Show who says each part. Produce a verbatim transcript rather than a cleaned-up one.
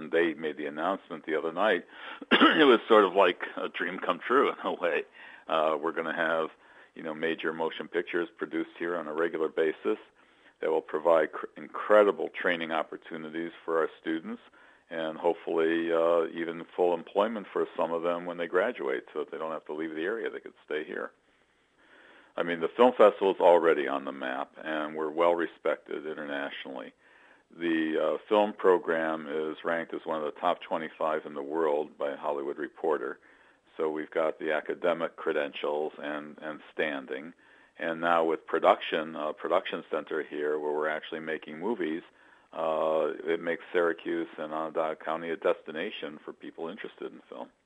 Speaker 1: when they made the announcement the other night, it was sort of like a dream come true in a way. Uh, we're going to have, you know, major motion pictures produced here on a regular basis that will provide cr- incredible training opportunities for our students, and hopefully uh, even full employment for some of them when they graduate, so that they don't have to leave the area. They could stay here. I mean, the film festival is already on the map, and we're well respected internationally. The uh, film program is ranked as one of the top twenty-five in the world by Hollywood Reporter. So we've got the academic credentials and, and standing. And now with production, uh, production center here, where we're actually making movies, uh, it makes Syracuse and Onondaga County a destination for people interested in film.